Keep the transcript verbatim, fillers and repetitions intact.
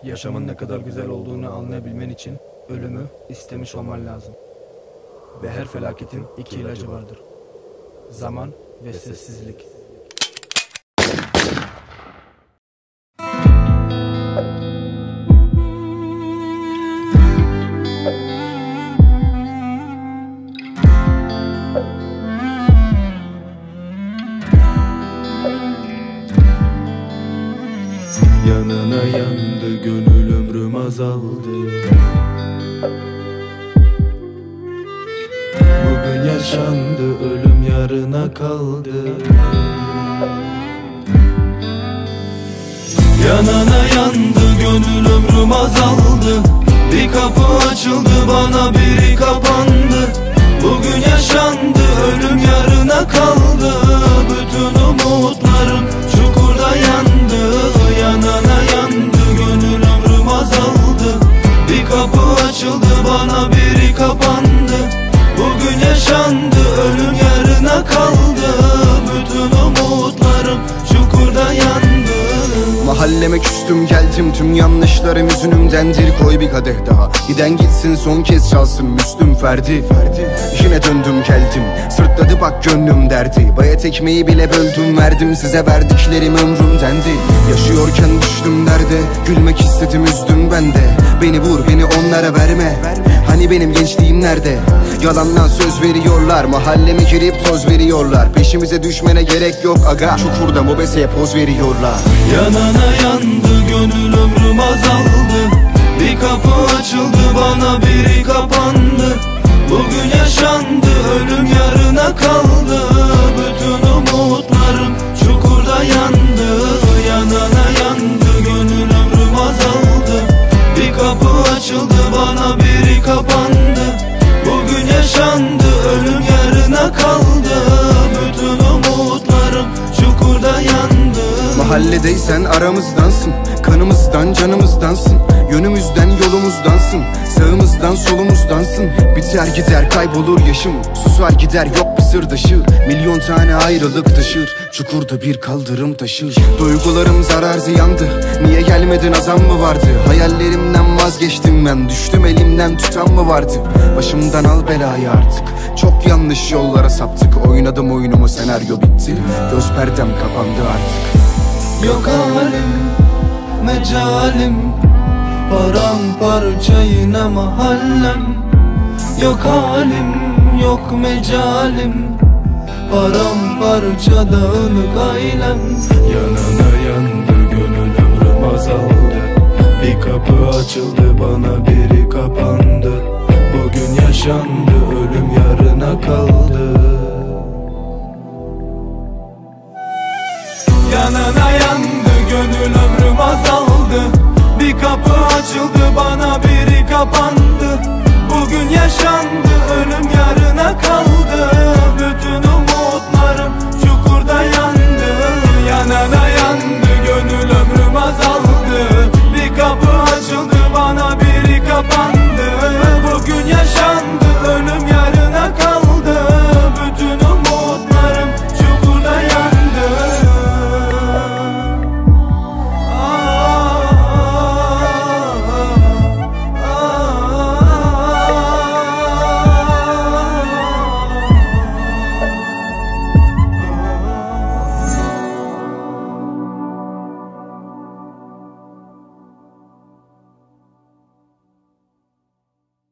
Yaşamın ne kadar güzel olduğunu anlayabilmen için ölümü istemiş olman lazım. Ve her felaketin iki ilacı vardır: zaman ve sessizlik. Yanına yandı gönül, ömrüm azaldı. Bugün yaşandı, ölüm yarına kaldı. Yanına yandı gönül, ömrüm azaldı. Bir kapı açıldı bana, biri kapandı. Bugün yaşandı, ölüm yarına kaldı. Bütün umutlarım çukurda yandı. Yanına yandı gönül, ömrüm azaldı. Bir kapı açıldı bana, biri kapandı. Bugün yaşandı, ölüm yarına kaldı. Bütün umutlarım çukurda yandı. Mahalleme küstüm geldim, tüm yanlışlarım yüzünümdendir. Koy bir kadeh daha, giden gitsin, son kez çalsın Müslüm Ferdi, Ferdi. Yine döndüm geldim, sırtladı bak gönlüm derdi. Bayat ekmeği bile böldüm verdim, size verdiklerim ömrümdendi. Yaşıyorken düştüm derde, gülmek istedim üzdüm ben de. Beni vur, beni onlara verme, hani benim gençliğim nerede? Yalandan söz veriyorlar, mahalleme girip toz veriyorlar. Peşimize düşmene gerek yok aga, çukurda mobeseye poz veriyorlar. Yanına yandı gönül, ömrüm azaldı. Bir kapı açıldı bana, biri kapandı. Bugün yaşandı, ölüm yarına kaldı. Bütün umutlarım çukurda yandı. Yanına yandı gönül, ömrüm azaldı. Bir kapı açıldı bana, biri kapandı. Bugün yaşandı, ölüm yarına kaldı. Bütün umutlarım çukurda yandı. Mahalledeysen aramızdansın, kanımızdan canımızdansın. Yönümüzden yolumuzdansın, sağımızdan solumuzdansın. Biter gider kaybolur yaşım, susar gider yok bir sırdaşı. Milyon tane ayrılık taşır, çukurda bir kaldırım taşır. Duygularım zarar ziyandı, niye gelmedin azam mı vardı? Hayallerimden vazgeçtim ben, düştüm elimden tutan mı vardı? Başımdan al belayı artık, çok yanlış yollara saptık. Oynadım oyunumu, senaryo bitti, göz perdem kapandı artık. Yok halim, mecalim, paramparça yine mahallem. Yok halim, yok mecalim, paramparça dağınık ailem. Yanına yandı gönül, ömrüm azaldı. Bir kapı açıldı bana, biri kapandı. Bugün yaşandı, ölüm yarına kaldı. Yanına yandı gönül, ömrüm azaldı. Bir kapı açıldı bana, biri kapandı. Bugün yaşandı, ölüm yarına kaldı.